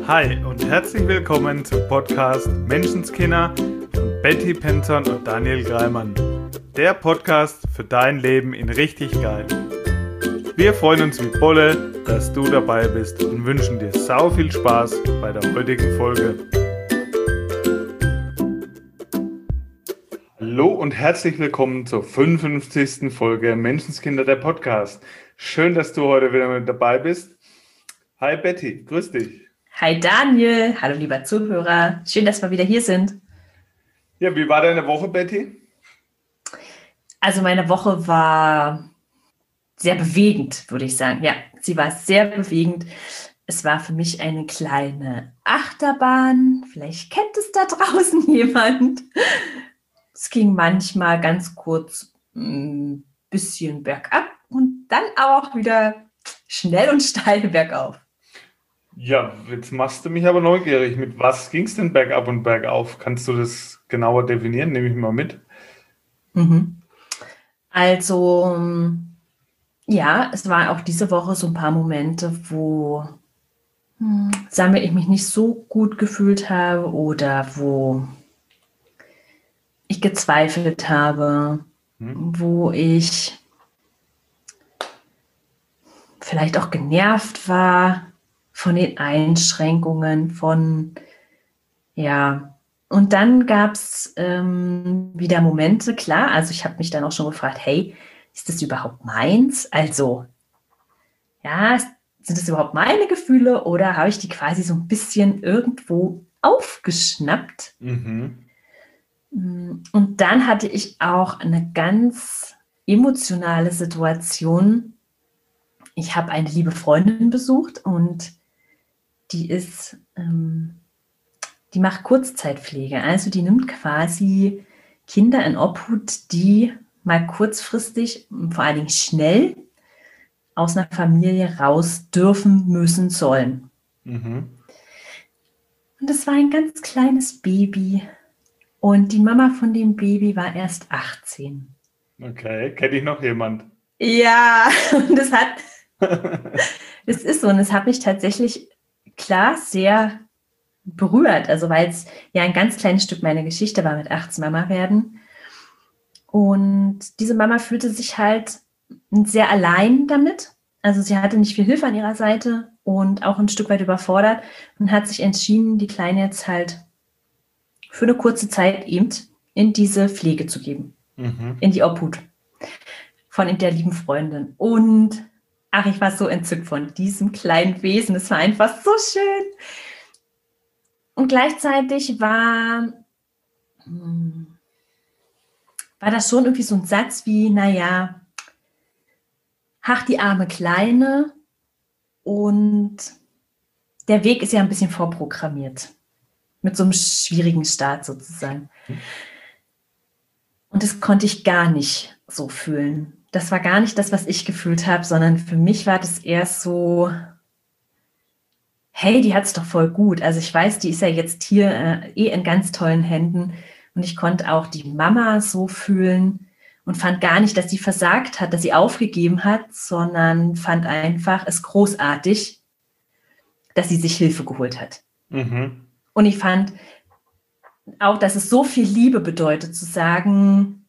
Hi und herzlich willkommen zum Podcast Menschenskinder von Betty Penton und Daniel Greimann. Der Podcast für dein Leben in richtig geil. Wir freuen uns wie Bolle, dass du dabei bist und wünschen dir sau viel Spaß bei der heutigen Folge. Hallo und herzlich willkommen zur 55. Folge Menschenskinder, der Podcast. Schön, dass du heute wieder mit dabei bist. Hi Betty, grüß dich. Hi Daniel, hallo lieber Zuhörer, schön, dass wir wieder hier sind. Ja, wie war deine Woche, Betty? Also meine Woche war sehr bewegend, würde ich sagen. Ja, sie war sehr bewegend. Es war für mich eine kleine Achterbahn. Vielleicht kennt es da draußen jemand. Es ging manchmal ganz kurz ein bisschen bergab und dann auch wieder schnell und steil bergauf. Ja, jetzt machst du mich aber neugierig. Mit was ging es denn bergab und bergauf? Kannst du das genauer definieren? Nehme ich mal mit. Also, ja, es war auch diese Woche so ein paar Momente, wo, sagen wir, ich mich nicht so gut gefühlt habe oder wo ich gezweifelt habe, wo ich vielleicht auch genervt war von den Einschränkungen, und dann gab es wieder Momente, klar, also ich habe mich dann auch schon gefragt, hey, ist das überhaupt meins? Also, ja, sind das überhaupt meine Gefühle oder habe ich die quasi so ein bisschen irgendwo aufgeschnappt? Und dann hatte ich auch eine ganz emotionale Situation. Ich habe eine liebe Freundin besucht und die macht Kurzzeitpflege. Also die nimmt quasi Kinder in Obhut, die mal kurzfristig, vor allen Dingen schnell, aus einer Familie raus dürfen, müssen, sollen. Und das war ein ganz kleines Baby. Und die Mama von dem Baby war erst 18. Okay, kenne ich noch jemand? Ja, und das ist so. Und es hat mich tatsächlich, klar, sehr berührt. Also weil es ja ein ganz kleines Stück meiner Geschichte war, mit 18 Mama werden. Und diese Mama fühlte sich halt sehr allein damit. Also sie hatte nicht viel Hilfe an ihrer Seite und auch ein Stück weit überfordert und hat sich entschieden, die Kleine jetzt halt für eine kurze Zeit eben in diese Pflege zu geben, in die Obhut von der lieben Freundin. Und ach, ich war so entzückt von diesem kleinen Wesen. Es war einfach so schön. Und gleichzeitig war das schon irgendwie so ein Satz wie, naja, ach, die arme Kleine, und der Weg ist ja ein bisschen vorprogrammiert. Mit so einem schwierigen Start sozusagen. Und das konnte ich gar nicht so fühlen. Das war gar nicht das, was ich gefühlt habe, sondern für mich war das eher so, hey, die hat es doch voll gut. Also ich weiß, die ist ja jetzt hier in ganz tollen Händen. Und ich konnte auch die Mama so fühlen und fand gar nicht, dass sie versagt hat, dass sie aufgegeben hat, sondern fand einfach es großartig, dass sie sich Hilfe geholt hat. Und ich fand auch, dass es so viel Liebe bedeutet, zu sagen,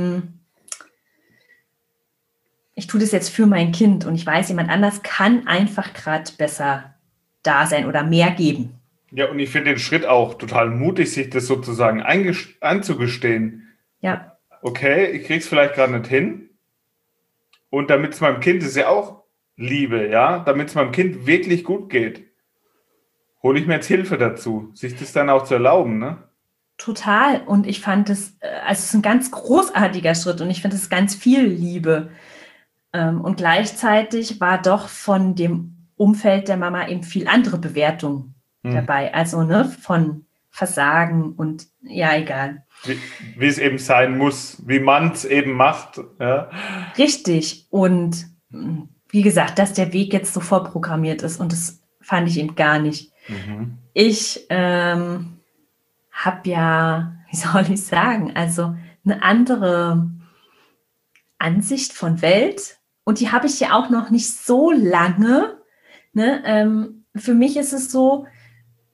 ich tue das jetzt für mein Kind und ich weiß, jemand anders kann einfach gerade besser da sein oder mehr geben. Ja, und ich finde den Schritt auch total mutig, sich das sozusagen einzugestehen. Ja. Okay, ich krieg's vielleicht gerade nicht hin. Und damit es meinem Kind, das ist ja auch Liebe, ja, damit es meinem Kind wirklich gut geht, hole ich mir jetzt Hilfe dazu, sich das dann auch zu erlauben, ne? Total. Und ich fand es, also es ist ein ganz großartiger Schritt und ich finde es ganz viel Liebe. Und gleichzeitig war doch von dem Umfeld der Mama eben viel andere Bewertung dabei. Also von Versagen und ja, egal. Wie es eben sein muss, wie man es eben macht. Ja. Richtig. Und wie gesagt, dass der Weg jetzt so vorprogrammiert ist und das fand ich eben gar nicht. Ich habe ja, wie soll ich sagen, also eine andere Ansicht von Welt und die habe ich ja auch noch nicht so lange. Ne? Für mich ist es so,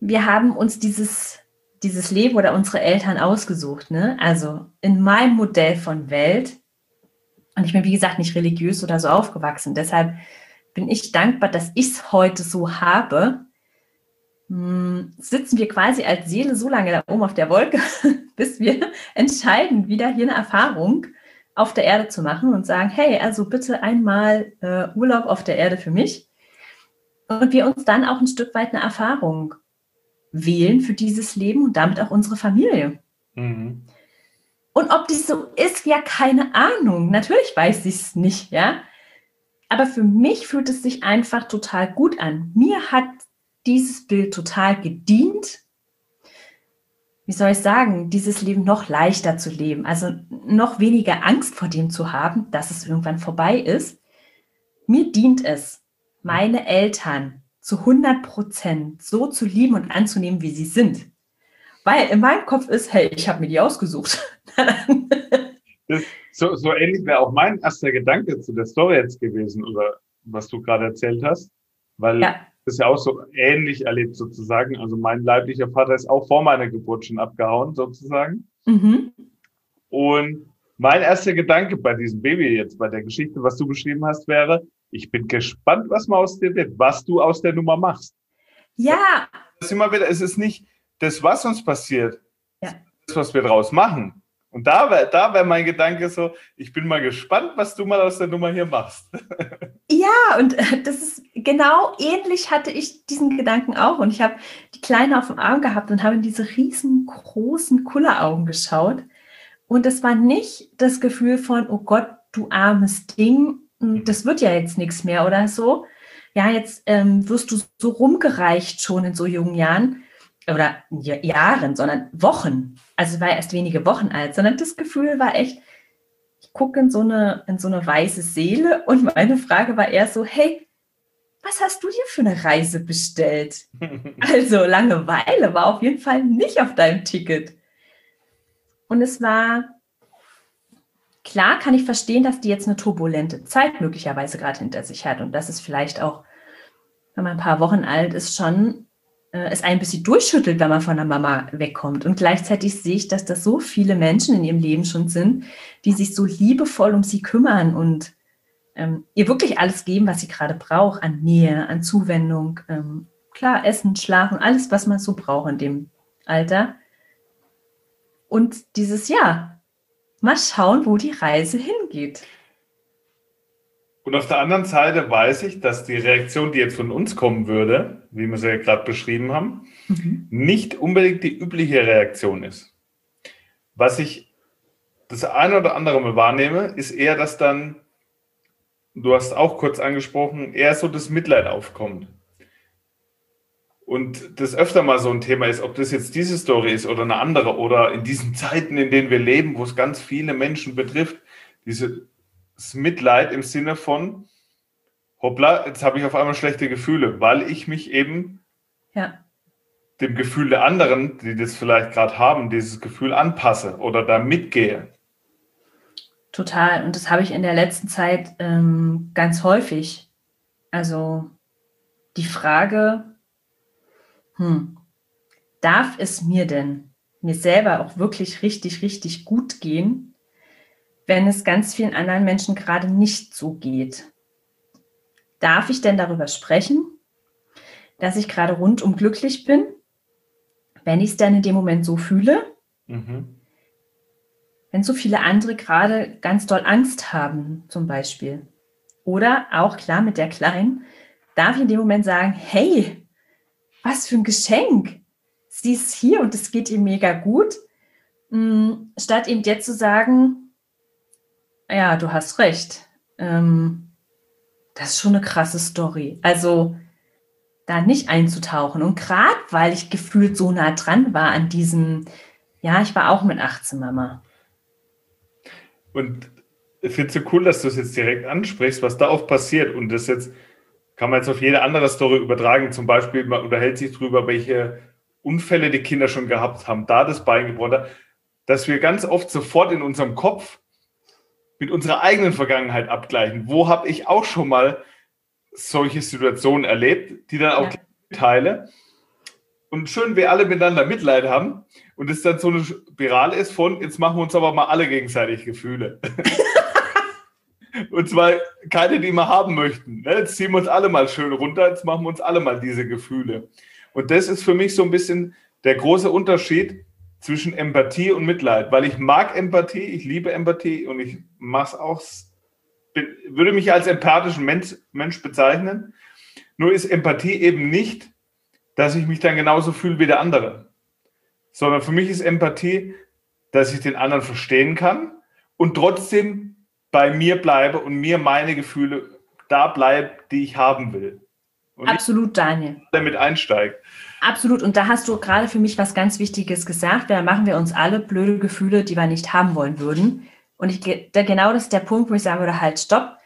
wir haben uns dieses Leben oder unsere Eltern ausgesucht, ne? Also in meinem Modell von Welt. Und ich bin, wie gesagt, nicht religiös oder so aufgewachsen. Deshalb bin ich dankbar, dass ich es heute so habe. Sitzen wir quasi als Seele so lange da oben auf der Wolke, bis wir entscheiden, wieder hier eine Erfahrung auf der Erde zu machen und sagen, hey, also bitte einmal Urlaub auf der Erde für mich. Und wir uns dann auch ein Stück weit eine Erfahrung wählen für dieses Leben und damit auch unsere Familie. Mhm. Und ob das so ist, ja, keine Ahnung. Natürlich weiß ich es nicht, ja. Aber für mich fühlt es sich einfach total gut an. Mir hat dieses Bild total gedient. Wie soll ich sagen, dieses Leben noch leichter zu leben, also noch weniger Angst vor dem zu haben, dass es irgendwann vorbei ist. Mir dient es, meine Eltern zu 100% so zu lieben und anzunehmen, wie sie sind. Weil in meinem Kopf ist, hey, ich habe mir die ausgesucht. So ähnlich wäre auch mein erster Gedanke zu der Story jetzt gewesen, oder was du gerade erzählt hast. Weil das ja auch so ähnlich erlebt sozusagen. Also mein leiblicher Vater ist auch vor meiner Geburt schon abgehauen sozusagen. Mhm. Und mein erster Gedanke bei diesem Baby jetzt, bei der Geschichte, was du beschrieben hast, wäre, ich bin gespannt, was mal aus dir wird, was du aus der Nummer machst. Ja. Das ist immer wieder, es ist nicht das, was uns passiert, das, was wir draus machen. Und da wär mein Gedanke so, ich bin mal gespannt, was du mal aus der Nummer hier machst. Ja, und das ist genau ähnlich, hatte ich diesen Gedanken auch. Und ich habe die Kleine auf dem Arm gehabt und habe in diese riesengroßen Kulleraugen geschaut. Und es war nicht das Gefühl von, oh Gott, du armes Ding, das wird ja jetzt nichts mehr oder so. Ja, jetzt wirst du so rumgereicht schon in so jungen Jahren. Oder Jahren, sondern Wochen. Also war erst wenige Wochen alt, sondern das Gefühl war echt, ich gucke in so eine weiße Seele und meine Frage war eher so, hey, was hast du dir für eine Reise bestellt? Also Langeweile war auf jeden Fall nicht auf deinem Ticket. Und es war, klar kann ich verstehen, dass die jetzt eine turbulente Zeit möglicherweise gerade hinter sich hat und dass es vielleicht auch, wenn man ein paar Wochen alt ist, schon es ein bisschen durchschüttelt, wenn man von der Mama wegkommt. Und gleichzeitig sehe ich, dass das so viele Menschen in ihrem Leben schon sind, die sich so liebevoll um sie kümmern und ihr wirklich alles geben, was sie gerade braucht, an Nähe, an Zuwendung, klar, Essen, Schlafen, alles, was man so braucht in dem Alter. Und dieses Jahr, mal schauen, wo die Reise hingeht. Und auf der anderen Seite weiß ich, dass die Reaktion, die jetzt von uns kommen würde, wie wir sie ja gerade beschrieben haben, nicht unbedingt die übliche Reaktion ist. Was ich das eine oder andere mal wahrnehme, ist eher, dass dann, du hast auch kurz angesprochen, eher so das Mitleid aufkommt. Und das öfter mal so ein Thema ist, ob das jetzt diese Story ist oder eine andere oder in diesen Zeiten, in denen wir leben, wo es ganz viele Menschen betrifft, dieses Mitleid im Sinne von, hoppla, jetzt habe ich auf einmal schlechte Gefühle, weil ich mich eben dem Gefühl der anderen, die das vielleicht gerade haben, dieses Gefühl anpasse oder da mitgehe. Total. Und das habe ich in der letzten Zeit ganz häufig. Also die Frage, darf es mir selber auch wirklich richtig, richtig gut gehen, wenn es ganz vielen anderen Menschen gerade nicht so geht? Darf ich denn darüber sprechen, dass ich gerade rundum glücklich bin, wenn ich es dann in dem Moment so fühle? Wenn so viele andere gerade ganz doll Angst haben, zum Beispiel. Oder auch, klar, mit der Kleinen, darf ich in dem Moment sagen, hey, was für ein Geschenk. Sie ist hier und es geht ihr mega gut. Statt eben jetzt zu sagen, ja, du hast recht. Das ist schon eine krasse Story. Also da nicht einzutauchen. Und gerade, weil ich gefühlt so nah dran war an diesem, ja, ich war auch mit 18 Mama. Und ich finde es so cool, dass du es jetzt direkt ansprichst, was da oft passiert. Und das jetzt kann man jetzt auf jede andere Story übertragen. Zum Beispiel, man unterhält sich drüber, welche Unfälle die Kinder schon gehabt haben, da das Bein gebrochen hat, dass wir ganz oft sofort in unserem Kopf mit unserer eigenen Vergangenheit abgleichen. Wo habe ich auch schon mal solche Situationen erlebt, die dann auch teile? und schön wir alle miteinander Mitleid haben und es dann so eine Spirale ist von, jetzt machen wir uns aber mal alle gegenseitig Gefühle. Und zwar keine, die wir haben möchten. Ne? Jetzt ziehen wir uns alle mal schön runter, jetzt machen wir uns alle mal diese Gefühle. Und das ist für mich so ein bisschen der große Unterschied zwischen Empathie und Mitleid, weil ich mag Empathie, ich liebe Empathie und ich mache es auch, würde mich als empathischen Mensch bezeichnen. Nur ist Empathie eben nicht, dass ich mich dann genauso fühle wie der andere, sondern für mich ist Empathie, dass ich den anderen verstehen kann und trotzdem bei mir bleibe und mir meine Gefühle da bleiben, die ich haben will. Und absolut, Daniel. Damit einsteigt. Absolut. Und da hast du gerade für mich was ganz Wichtiges gesagt. Da machen wir uns alle blöde Gefühle, die wir nicht haben wollen würden. Und genau das ist der Punkt, wo ich sagen würde, halt, stopp.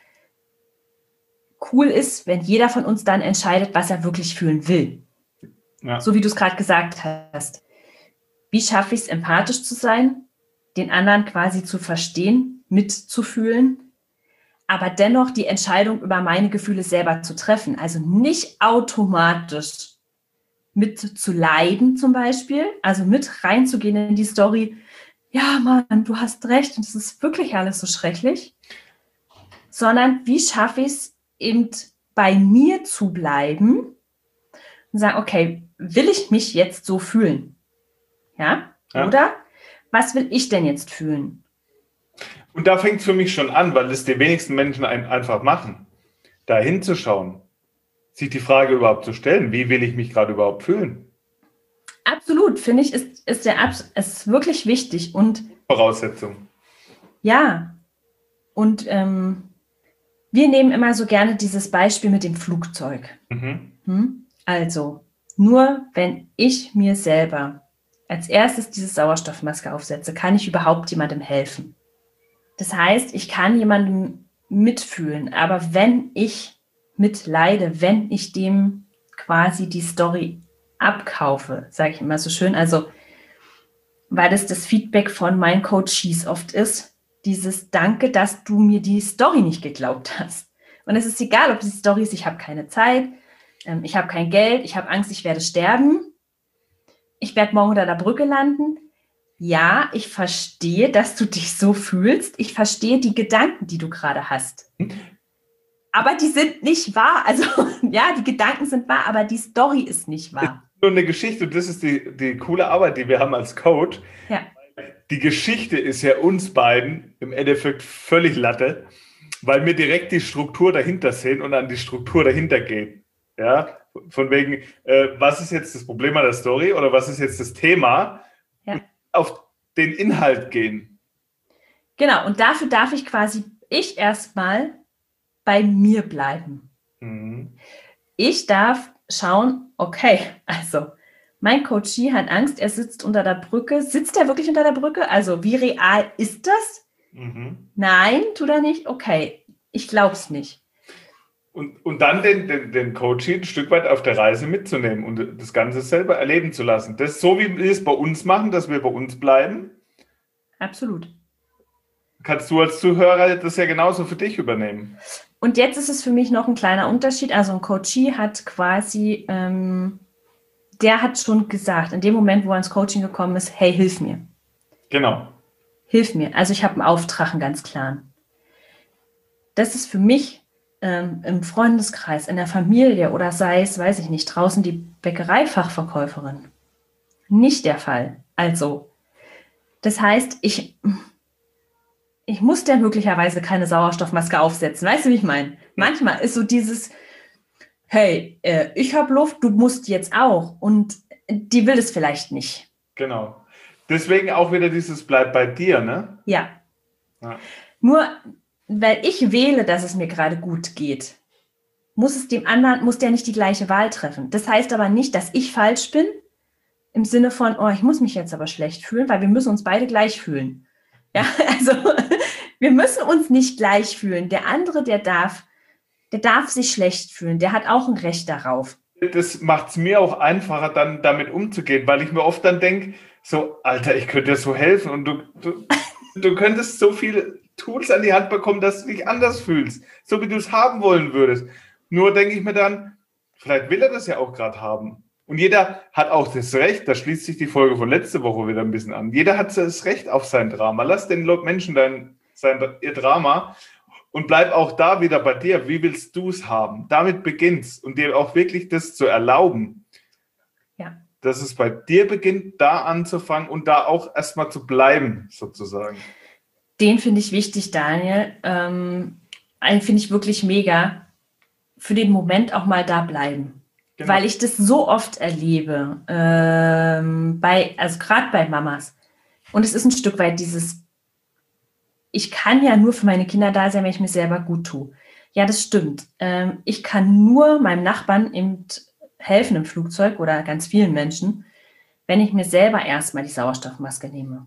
Cool ist, wenn jeder von uns dann entscheidet, was er wirklich fühlen will. Ja. So wie du es gerade gesagt hast. Wie schaffe ich es, empathisch zu sein, den anderen quasi zu verstehen, mitzufühlen, aber dennoch die Entscheidung über meine Gefühle selber zu treffen. Also nicht automatisch mit zu leiden zum Beispiel, also mit reinzugehen in die Story, ja Mann, du hast recht und es ist wirklich alles so schrecklich, sondern wie schaffe ich es eben bei mir zu bleiben und sagen, okay, will ich mich jetzt so fühlen? Ja? Oder was will ich denn jetzt fühlen? Und da fängt es für mich schon an, weil es die wenigsten Menschen einfach machen, da hinzuschauen, sich die Frage überhaupt zu stellen, wie will ich mich gerade überhaupt fühlen? Absolut, finde ich, ist wirklich wichtig. Und Voraussetzung. Ja, und wir nehmen immer so gerne dieses Beispiel mit dem Flugzeug. Also, nur wenn ich mir selber als erstes diese Sauerstoffmaske aufsetze, kann ich überhaupt jemandem helfen. Das heißt, ich kann jemandem mitfühlen, aber wenn ich mitleide, wenn ich dem quasi die Story abkaufe, sage ich immer so schön, also weil das Feedback von meinen Coaches oft ist, dieses Danke, dass du mir die Story nicht geglaubt hast. Und es ist egal, ob die Story ist, ich habe keine Zeit, ich habe kein Geld, ich habe Angst, ich werde sterben, ich werde morgen unter der Brücke landen. Ja, ich verstehe, dass du dich so fühlst. Ich verstehe die Gedanken, die du gerade hast. Aber die sind nicht wahr. Also, ja, die Gedanken sind wahr, aber die Story ist nicht wahr. Nur eine Geschichte, und das ist die coole Arbeit, die wir haben als Coach. Ja. Die Geschichte ist ja uns beiden im Endeffekt völlig Latte, weil wir direkt die Struktur dahinter sehen und an die Struktur dahinter gehen. Ja, von wegen, was ist jetzt das Problem an der Story oder was ist jetzt das Thema? Ja. Auf den Inhalt gehen. Genau, und dafür darf ich erstmal bei mir bleiben. Ich darf schauen, okay, also mein Coachie hat Angst, er sitzt unter der Brücke. Sitzt er wirklich unter der Brücke? Also wie real ist das? Nein, tut er nicht? Okay, ich glaube es nicht. Und dann den Coachie ein Stück weit auf der Reise mitzunehmen und das Ganze selber erleben zu lassen. Das ist so, wie wir es bei uns machen, dass wir bei uns bleiben. Absolut. Kannst du als Zuhörer das ja genauso für dich übernehmen. Und jetzt ist es für mich noch ein kleiner Unterschied. Also ein Coachie hat quasi, der hat schon gesagt, in dem Moment, wo er ins Coaching gekommen ist, hey, hilf mir. Genau. Hilf mir. Also ich habe einen Auftrag, einen ganz klaren. Das ist für mich im Freundeskreis, in der Familie oder sei es, weiß ich nicht, draußen die Bäckereifachverkäuferin. Nicht der Fall. Also, das heißt, ich muss der möglicherweise keine Sauerstoffmaske aufsetzen. Weißt du, wie ich meine? Manchmal ist so dieses, hey, ich habe Luft, du musst jetzt auch. Und die will es vielleicht nicht. Genau. Deswegen auch wieder dieses Bleib bei dir, ne? Ja. Nur, weil ich wähle, dass es mir gerade gut geht, muss der nicht die gleiche Wahl treffen. Das heißt aber nicht, dass ich falsch bin, im Sinne von, oh, ich muss mich jetzt aber schlecht fühlen, weil wir müssen uns beide gleich fühlen. Ja, also wir müssen uns nicht gleich fühlen. Der andere, der darf sich schlecht fühlen. Der hat auch ein Recht darauf. Das macht es mir auch einfacher, dann damit umzugehen, weil ich mir oft dann denke, so, Alter, ich könnte dir so helfen und du könntest so viele Tools an die Hand bekommen, dass du dich anders fühlst, so wie du es haben wollen würdest. Nur denke ich mir dann, vielleicht will er das ja auch gerade haben. Und jeder hat auch das Recht, da schließt sich die Folge von letzter Woche wieder ein bisschen an, jeder hat das Recht auf sein Drama. Lass den Menschen ihr Drama und bleib auch da wieder bei dir. Wie willst du es haben? Damit beginnst und dir auch wirklich das zu erlauben, dass es bei dir beginnt, da anzufangen und da auch erstmal zu bleiben, sozusagen. Den finde ich wichtig, Daniel. Einen finde ich wirklich mega. Für den Moment auch mal da bleiben. Genau. Weil ich das so oft erlebe, also gerade bei Mamas. Und es ist ein Stück weit dieses, ich kann ja nur für meine Kinder da sein, wenn ich mir selber gut tue. Ja, das stimmt. Ich kann nur meinem Nachbarn eben helfen im Flugzeug oder ganz vielen Menschen, wenn ich mir selber erstmal die Sauerstoffmaske nehme.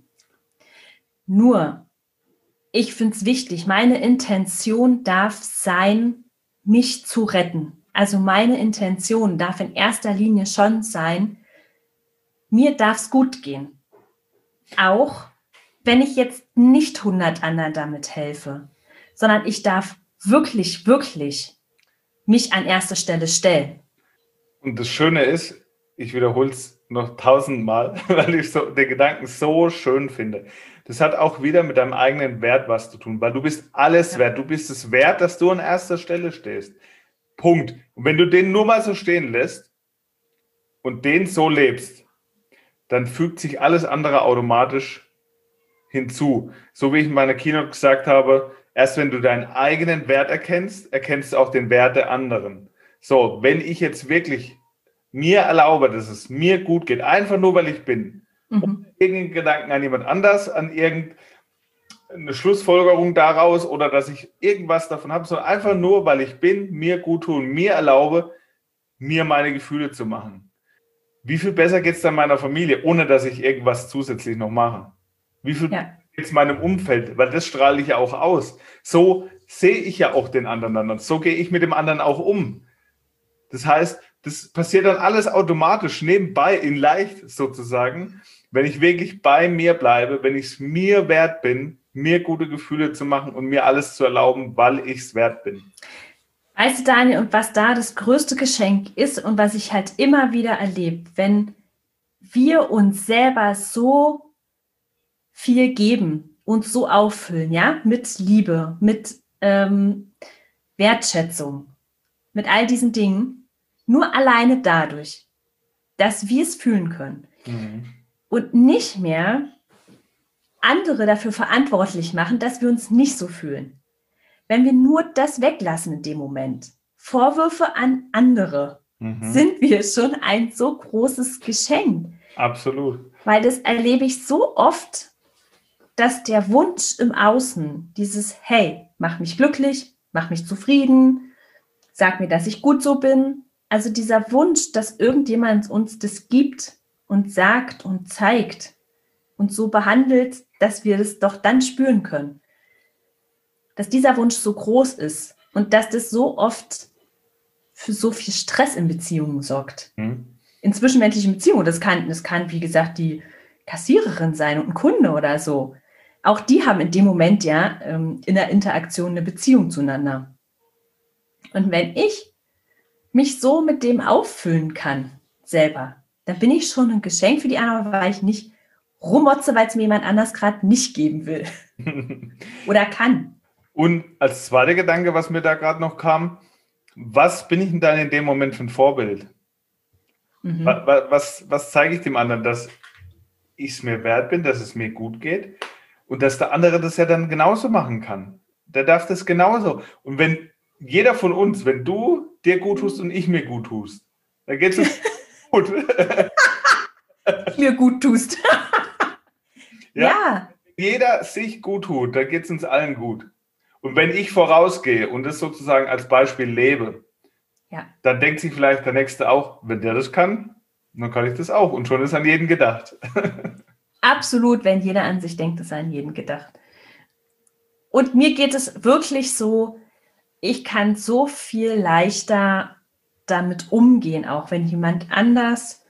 Nur, ich finde es wichtig, meine Intention darf sein, mich zu retten. Also meine Intention darf in erster Linie schon sein, mir darf es gut gehen. Auch wenn ich jetzt nicht 100 anderen damit helfe, sondern ich darf wirklich, wirklich mich an erste Stelle stellen. Und das Schöne ist, ich wiederhole es noch 1000-mal, weil ich den Gedanken so schön finde. Das hat auch wieder mit deinem eigenen Wert was zu tun, weil du bist alles wert. Du bist es wert, dass du an erster Stelle stehst. Punkt. Und wenn du den nur mal so stehen lässt und den so lebst, dann fügt sich alles andere automatisch hinzu. So wie ich in meiner Keynote gesagt habe, erst wenn du deinen eigenen Wert erkennst, erkennst du auch den Wert der anderen. So, wenn ich jetzt wirklich mir erlaube, dass es mir gut geht, einfach nur, weil ich bin, ohne irgendeinen Gedanken an jemand anders, an irgendeine Schlussfolgerung daraus oder dass ich irgendwas davon habe, sondern einfach nur, weil ich bin, mir gut tue und mir erlaube, mir meine Gefühle zu machen. Wie viel besser geht es dann meiner Familie, ohne dass ich irgendwas zusätzlich noch mache? Wie viel geht es meinem Umfeld? Weil das strahle ich ja auch aus. So sehe ich ja auch den anderen dann. So gehe ich mit dem anderen auch um. Das heißt, das passiert dann alles automatisch, nebenbei, in leicht sozusagen, wenn ich wirklich bei mir bleibe, wenn ich es mir wert bin, mir gute Gefühle zu machen und mir alles zu erlauben, weil ich es wert bin. Weißt du, Daniel, und was da das größte Geschenk ist und was ich halt immer wieder erlebe, wenn wir uns selber so viel geben, uns so auffüllen, ja, mit Liebe, mit Wertschätzung, mit all diesen Dingen, nur alleine dadurch, dass wir es fühlen können und nicht mehr andere dafür verantwortlich machen, dass wir uns nicht so fühlen. Wenn wir nur das weglassen in dem Moment, Vorwürfe an andere, sind wir schon ein so großes Geschenk. Absolut. Weil das erlebe ich so oft, dass der Wunsch im Außen, dieses hey, mach mich glücklich, mach mich zufrieden, sag mir, dass ich gut so bin, also dieser Wunsch, dass irgendjemand uns das gibt und sagt und zeigt und so behandelt, dass wir das doch dann spüren können. Dass dieser Wunsch so groß ist und dass das so oft für so viel Stress in Beziehungen sorgt. In zwischenmenschlichen Beziehungen. Das kann, wie gesagt, die Kassiererin sein und ein Kunde oder so. Auch die haben in dem Moment ja in der Interaktion eine Beziehung zueinander. Und wenn ich mich so mit dem auffüllen kann, selber, dann bin ich schon ein Geschenk für die anderen, weil ich nicht rummotze, weil es mir jemand anders gerade nicht geben will. Oder kann. Und als zweiter Gedanke, was mir da gerade noch kam, was bin ich denn dann in dem Moment für ein Vorbild? Was zeige ich dem anderen, dass ich es mir wert bin, dass es mir gut geht und dass der andere das ja dann genauso machen kann. Der darf das genauso. Und wenn jeder von uns, wenn du dir gut tust und ich mir gut tust, dann geht es gut. Mir gut tust. Ja. Wenn jeder sich gut tut, dann geht es uns allen gut. Und wenn ich vorausgehe und das sozusagen als Beispiel lebe, dann denkt sich vielleicht der Nächste auch, wenn der das kann, dann kann ich das auch. Und schon ist an jeden gedacht. Absolut, wenn jeder an sich denkt, ist an jeden gedacht. Und mir geht es wirklich so, ich kann so viel leichter damit umgehen, auch wenn jemand anders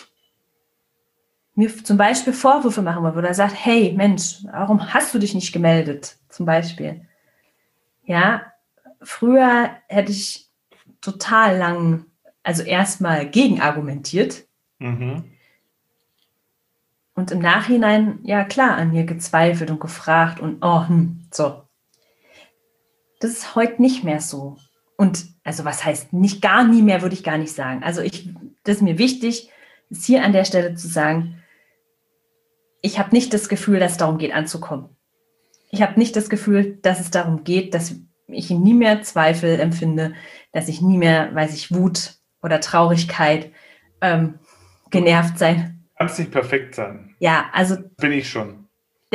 mir zum Beispiel Vorwürfe machen will oder sagt, hey Mensch, warum hast du dich nicht gemeldet? Zum Beispiel. Ja, früher hätte ich total lang also erstmal gegenargumentiert. Mhm. Und im Nachhinein, ja klar, an mir gezweifelt und gefragt und so. Das ist heute nicht mehr so. Und also was heißt nicht gar nie mehr, würde ich gar nicht sagen. Also das ist mir wichtig, ist hier an der Stelle zu sagen, ich habe nicht das Gefühl, dass es darum geht, anzukommen. Ich habe nicht das Gefühl, dass es darum geht, dass ich nie mehr Zweifel empfinde, dass ich nie mehr, weiß ich, Wut oder Traurigkeit, genervt sein. Kannst nicht perfekt sein. Ja, also Bin ich schon.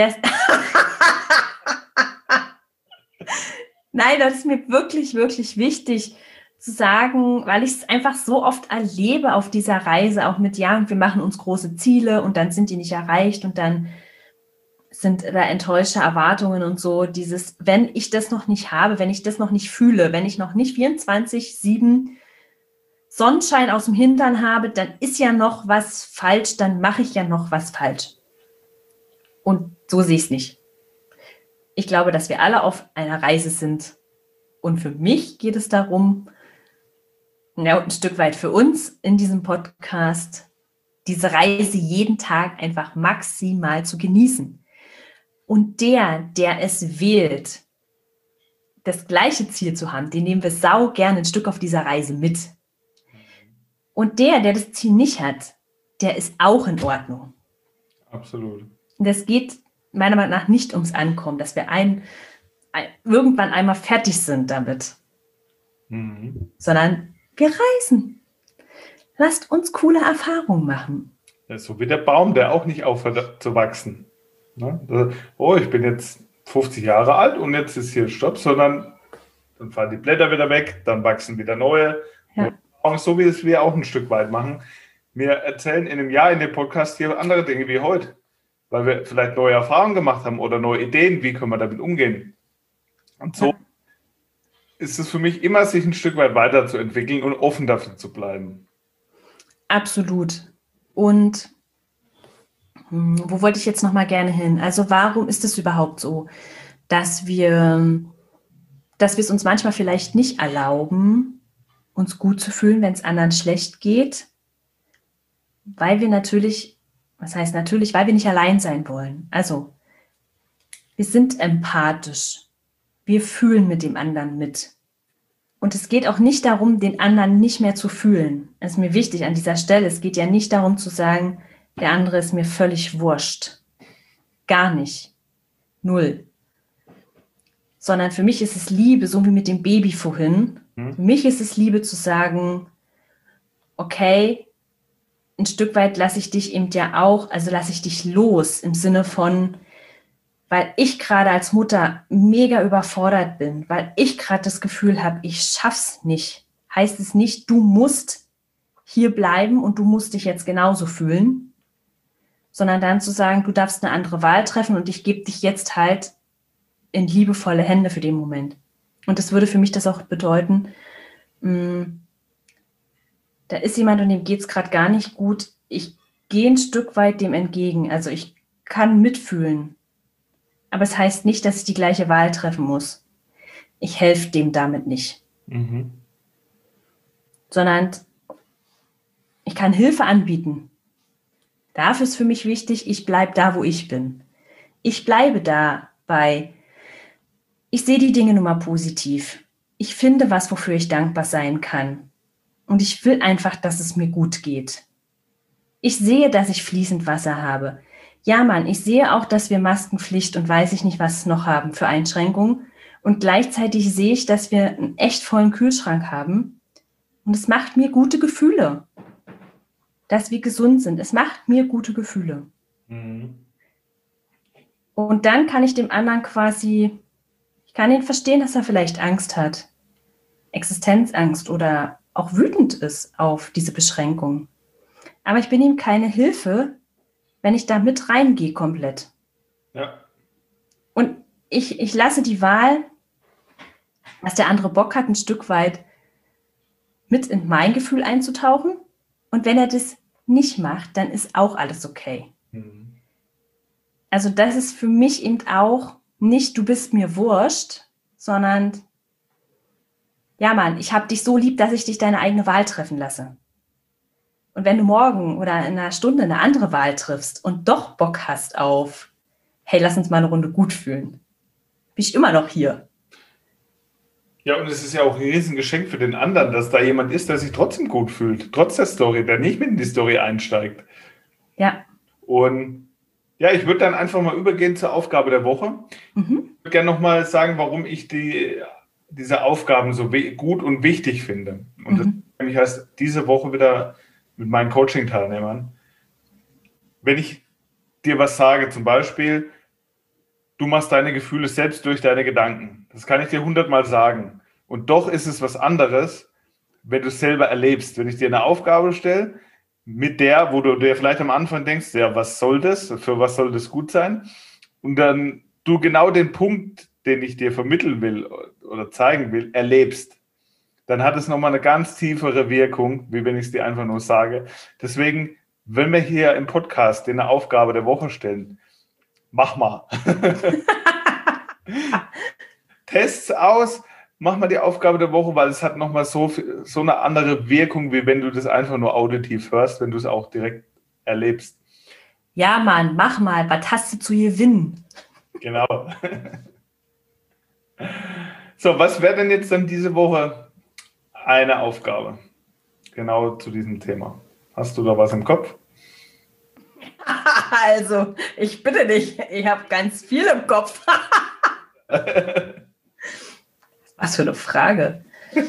Nein, das ist mir wirklich, wirklich wichtig zu sagen, weil ich es einfach so oft erlebe auf dieser Reise, auch mit, ja, wir machen uns große Ziele und dann sind die nicht erreicht und dann sind da enttäuschte Erwartungen und so. Dieses, wenn ich das noch nicht habe, wenn ich das noch nicht fühle, wenn ich noch nicht 24/7 Sonnenschein aus dem Hintern habe, dann ist ja noch was falsch, dann mache ich ja noch was falsch. Und so sehe ich es nicht. Ich glaube, dass wir alle auf einer Reise sind. Und für mich geht es darum, ja, und ein Stück weit für uns in diesem Podcast, diese Reise jeden Tag einfach maximal zu genießen. Und der es wählt, das gleiche Ziel zu haben, den nehmen wir sau gerne ein Stück auf dieser Reise mit. Und der das Ziel nicht hat, der ist auch in Ordnung. Absolut. Und es geht meiner Meinung nach nicht ums Ankommen, dass wir irgendwann einmal fertig sind damit, sondern wir reisen. Lasst uns coole Erfahrungen machen. Ja, so wie der Baum, der auch nicht aufhört zu wachsen. Ne? Ich bin jetzt 50 Jahre alt und jetzt ist hier Stopp, sondern dann fallen die Blätter wieder weg, dann wachsen wieder neue. Ja. So wie es wir auch ein Stück weit machen. Wir erzählen in einem Jahr in dem Podcast hier andere Dinge wie heute, weil wir vielleicht neue Erfahrungen gemacht haben oder neue Ideen, wie können wir damit umgehen. Und so ist es für mich immer, sich ein Stück weit weiterzuentwickeln und offen dafür zu bleiben. Absolut. Und wo wollte ich jetzt noch mal gerne hin? Also warum ist es überhaupt so, dass wir es uns manchmal vielleicht nicht erlauben, uns gut zu fühlen, wenn es anderen schlecht geht? Weil wir natürlich, weil wir nicht allein sein wollen. Also wir sind empathisch. Wir fühlen mit dem anderen mit. Und es geht auch nicht darum, den anderen nicht mehr zu fühlen. Das ist mir wichtig an dieser Stelle. Es geht ja nicht darum zu sagen, der andere ist mir völlig wurscht. Gar nicht. Null. Sondern für mich ist es Liebe, so wie mit dem Baby vorhin. Für mich ist es Liebe zu sagen, okay, ein Stück weit lasse ich dich eben ja auch, also lasse ich dich los im Sinne von, weil ich gerade als Mutter mega überfordert bin, weil ich gerade das Gefühl habe, ich schaff's nicht. Heißt es nicht, du musst hier bleiben und du musst dich jetzt genauso fühlen, sondern dann zu sagen, du darfst eine andere Wahl treffen und ich gebe dich jetzt halt in liebevolle Hände für den Moment. Und das würde für mich das auch bedeuten, da ist jemand und dem geht's gerade gar nicht gut. Ich gehe ein Stück weit dem entgegen. Also ich kann mitfühlen. Aber es heißt nicht, dass ich die gleiche Wahl treffen muss. Ich helfe dem damit nicht. Sondern ich kann Hilfe anbieten. Dafür ist für mich wichtig, ich bleibe da, wo ich bin. Ich bleibe dabei. Ich sehe die Dinge nun mal positiv. Ich finde was, wofür ich dankbar sein kann. Und ich will einfach, dass es mir gut geht. Ich sehe, dass ich fließend Wasser habe. Ja, Mann, ich sehe auch, dass wir Maskenpflicht und weiß ich nicht, was noch haben für Einschränkungen. Und gleichzeitig sehe ich, dass wir einen echt vollen Kühlschrank haben. Und es macht mir gute Gefühle, dass wir gesund sind. Es macht mir gute Gefühle. Und dann kann ich dem anderen ich kann ihn verstehen, dass er vielleicht Angst hat. Existenzangst oder auch wütend ist auf diese Beschränkung. Aber ich bin ihm keine Hilfe, wenn ich da mit reingehe komplett. Ja. Und ich lasse die Wahl, dass der andere Bock hat, ein Stück weit mit in mein Gefühl einzutauchen. Und wenn er das nicht macht, dann ist auch alles okay. Also das ist für mich eben auch nicht, du bist mir wurscht, sondern ja Mann, ich habe dich so lieb, dass ich dich deine eigene Wahl treffen lasse. Und wenn du morgen oder in einer Stunde eine andere Wahl triffst und doch Bock hast auf, hey, lass uns mal eine Runde gut fühlen, bin ich immer noch hier. Ja, und es ist ja auch ein Riesengeschenk für den anderen, dass da jemand ist, der sich trotzdem gut fühlt, trotz der Story, der nicht mit in die Story einsteigt. Ja. Und ja, ich würde dann einfach mal übergehen zur Aufgabe der Woche. Ich würde gerne nochmal sagen, warum ich diese Aufgaben so gut und wichtig finde. Und das nämlich heißt, diese Woche wieder mit meinen Coaching-Teilnehmern. Wenn ich dir was sage, zum Beispiel, du machst deine Gefühle selbst durch deine Gedanken. Das kann ich dir 100-mal sagen. Und doch ist es was anderes, wenn du es selber erlebst. Wenn ich dir eine Aufgabe stelle, mit der, wo du dir vielleicht am Anfang denkst, ja, was soll das? Für was soll das gut sein? Und dann du genau den Punkt, den ich dir vermitteln will oder zeigen will, erlebst. Dann hat es nochmal eine ganz tiefere Wirkung, wie wenn ich es dir einfach nur sage. Deswegen, wenn wir hier im Podcast dir eine Aufgabe der Woche stellen, mach mal. Test's aus, mach mal die Aufgabe der Woche, weil es hat nochmal so eine andere Wirkung, wie wenn du das einfach nur auditiv hörst, wenn du es auch direkt erlebst. Ja, Mann, mach mal, was hast du zu gewinnen? Genau. So, was wäre denn jetzt dann diese Woche eine Aufgabe? Genau zu diesem Thema. Hast du da was im Kopf? Also, ich bitte dich, ich habe ganz viel im Kopf. Was für eine Frage.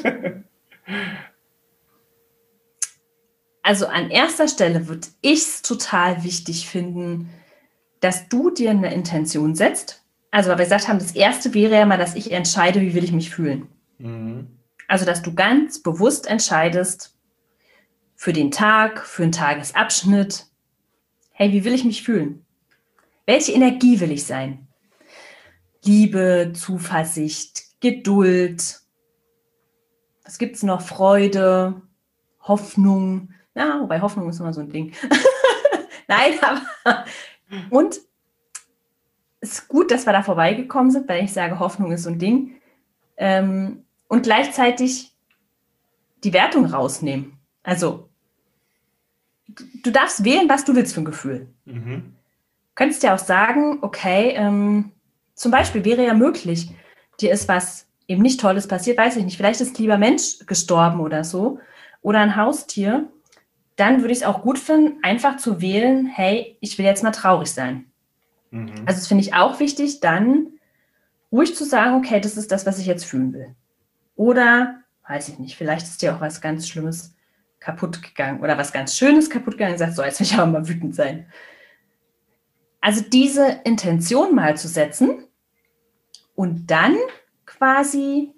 Also an erster Stelle würde ich es total wichtig finden, dass du dir eine Intention setzt. Also, weil wir gesagt haben, das Erste wäre ja mal, dass ich entscheide, wie will ich mich fühlen. Also, dass du ganz bewusst entscheidest für den Tag, für einen Tagesabschnitt, hey, wie will ich mich fühlen? Welche Energie will ich sein? Liebe, Zuversicht, Geduld. Was gibt es noch? Freude, Hoffnung. Ja, wobei Hoffnung ist immer so ein Ding. Nein, aber und es ist gut, dass wir da vorbeigekommen sind, weil ich sage, Hoffnung ist so ein Ding. Und gleichzeitig die Wertung rausnehmen. Also, du darfst wählen, was du willst für ein Gefühl. Du könntest ja auch sagen, okay, zum Beispiel wäre ja möglich, dir ist was eben nicht Tolles passiert, weiß ich nicht, vielleicht ist ein lieber Mensch gestorben oder so, oder ein Haustier, dann würde ich es auch gut finden, einfach zu wählen, hey, ich will jetzt mal traurig sein. Also das finde ich auch wichtig, dann ruhig zu sagen, okay, das ist das, was ich jetzt fühlen will. Oder, weiß ich nicht, vielleicht ist dir auch was ganz Schlimmes kaputt gegangen oder was ganz Schönes kaputt gegangen und sagt, so, jetzt will ich aber mal wütend sein. Also diese Intention mal zu setzen und dann quasi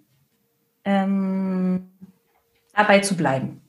dabei zu bleiben.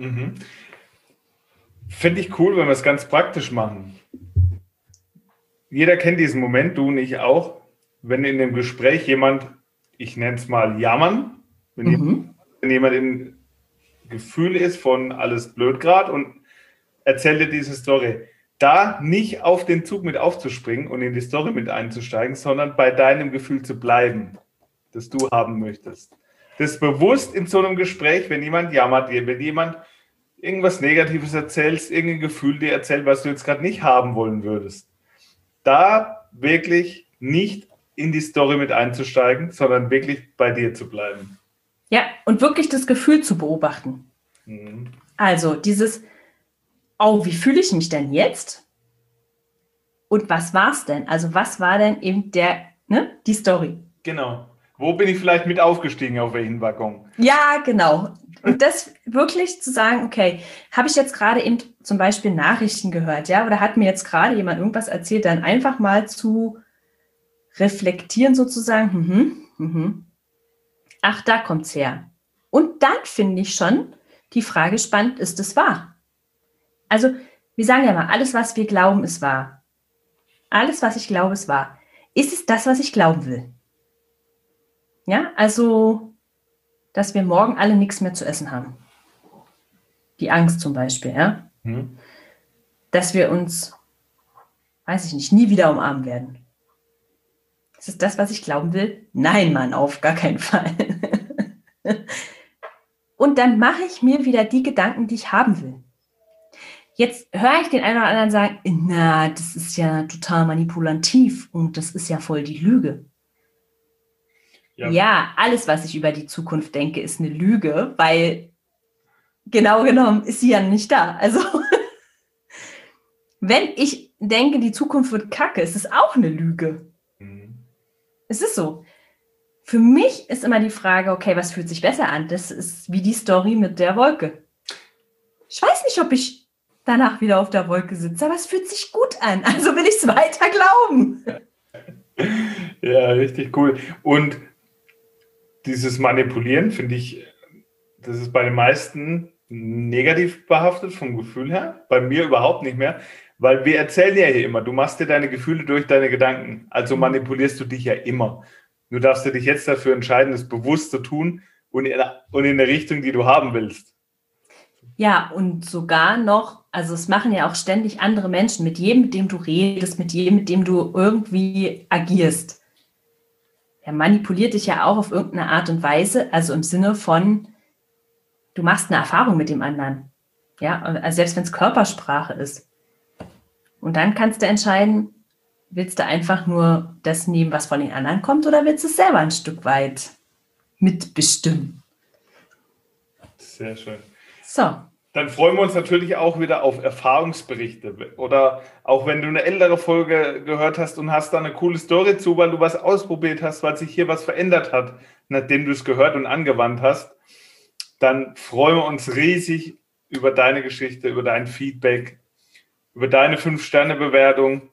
Finde ich cool, wenn wir es ganz praktisch machen. Jeder kennt diesen Moment, du und ich auch, wenn in dem Gespräch jemand, ich nenne es mal jammern, wenn jemand im Gefühl ist von alles blöd gerade und erzählt dir diese Story, da nicht auf den Zug mit aufzuspringen und in die Story mit einzusteigen, sondern bei deinem Gefühl zu bleiben, das du haben möchtest. Das bewusst in so einem Gespräch, wenn jemand jammert, wenn jemand irgendwas Negatives erzählt, irgendein Gefühl dir erzählt, was du jetzt gerade nicht haben wollen würdest, da wirklich nicht in die Story mit einzusteigen, sondern wirklich bei dir zu bleiben. Ja, und wirklich das Gefühl zu beobachten. Also dieses, oh, wie fühle ich mich denn jetzt? Und was war es denn? Also was war denn eben die Story? Genau. Wo bin ich vielleicht mit aufgestiegen, auf welchen Waggon? Ja, genau. Und das wirklich zu sagen, okay, habe ich jetzt gerade eben zum Beispiel Nachrichten gehört, ja, oder hat mir jetzt gerade jemand irgendwas erzählt, dann einfach mal zu reflektieren sozusagen, ach, da kommt's her. Und dann finde ich schon die Frage spannend, ist es wahr? Also, wir sagen ja mal, alles, was wir glauben, ist wahr. Alles, was ich glaube, ist wahr. Ist es das, was ich glauben will? Ja, also, dass wir morgen alle nichts mehr zu essen haben. Die Angst zum Beispiel, ja. Dass wir uns, weiß ich nicht, nie wieder umarmen werden. Ist es das, was ich glauben will? Nein, Mann, auf gar keinen Fall. Und dann mache ich mir wieder die Gedanken, die ich haben will. Jetzt höre ich den einen oder anderen sagen, na, das ist ja total manipulativ und das ist ja voll die Lüge. Ja, alles, was ich über die Zukunft denke, ist eine Lüge, weil genau genommen ist sie ja nicht da. Also wenn ich denke, die Zukunft wird kacke, ist es auch eine Lüge. Es ist so. Für mich ist immer die Frage, okay, was fühlt sich besser an? Das ist wie die Story mit der Wolke. Ich weiß nicht, ob ich danach wieder auf der Wolke sitze, aber es fühlt sich gut an. Also will ich es weiter glauben. Ja, richtig cool. Und dieses Manipulieren, finde ich, das ist bei den meisten negativ behaftet vom Gefühl her. Bei mir überhaupt nicht mehr. Weil wir erzählen ja hier immer, du machst dir deine Gefühle durch deine Gedanken. Also manipulierst du dich ja immer. Du darfst dich jetzt dafür entscheiden, es bewusst zu tun und in eine Richtung, die du haben willst. Ja, und sogar noch, also es machen ja auch ständig andere Menschen, mit jedem, mit dem du redest, mit jedem, mit dem du irgendwie agierst. Er manipuliert dich ja auch auf irgendeine Art und Weise, also im Sinne von, du machst eine Erfahrung mit dem anderen. Ja, also selbst wenn es Körpersprache ist. Und dann kannst du entscheiden, willst du einfach nur das nehmen, was von den anderen kommt, oder willst du es selber ein Stück weit mitbestimmen? Sehr schön. So. Dann freuen wir uns natürlich auch wieder auf Erfahrungsberichte. Oder auch wenn du eine ältere Folge gehört hast und hast da eine coole Story zu, weil du was ausprobiert hast, weil sich hier was verändert hat, nachdem du es gehört und angewandt hast, dann freuen wir uns riesig über deine Geschichte, über dein Feedback, über deine 5-Sterne-Bewertung.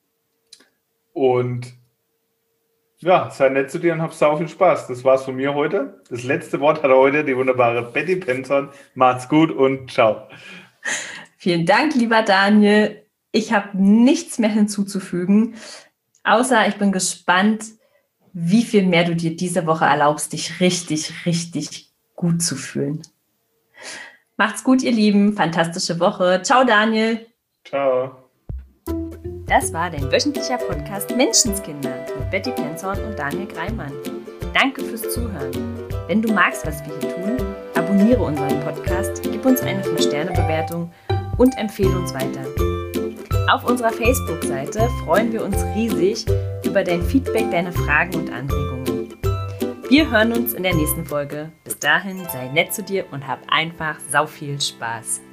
Und ja, sei nett zu dir und hab sau viel Spaß. Das war's von mir heute. Das letzte Wort hat heute die wunderbare Betty Penton. Macht's gut und ciao. Vielen Dank, lieber Daniel. Ich habe nichts mehr hinzuzufügen, außer ich bin gespannt, wie viel mehr du dir diese Woche erlaubst, dich richtig, richtig gut zu fühlen. Macht's gut, ihr Lieben. Fantastische Woche. Ciao, Daniel. Ciao. Das war dein wöchentlicher Podcast Menschenskinder mit Betty Penton und Daniel Greimann. Danke fürs Zuhören. Wenn du magst, was wir hier tun, abonniere unseren Podcast, gib uns eine 5-Sterne-Bewertung und empfehle uns weiter. Auf unserer Facebook-Seite freuen wir uns riesig über dein Feedback, deine Fragen und Anregungen. Wir hören uns in der nächsten Folge. Bis dahin, sei nett zu dir und hab einfach sau viel Spaß.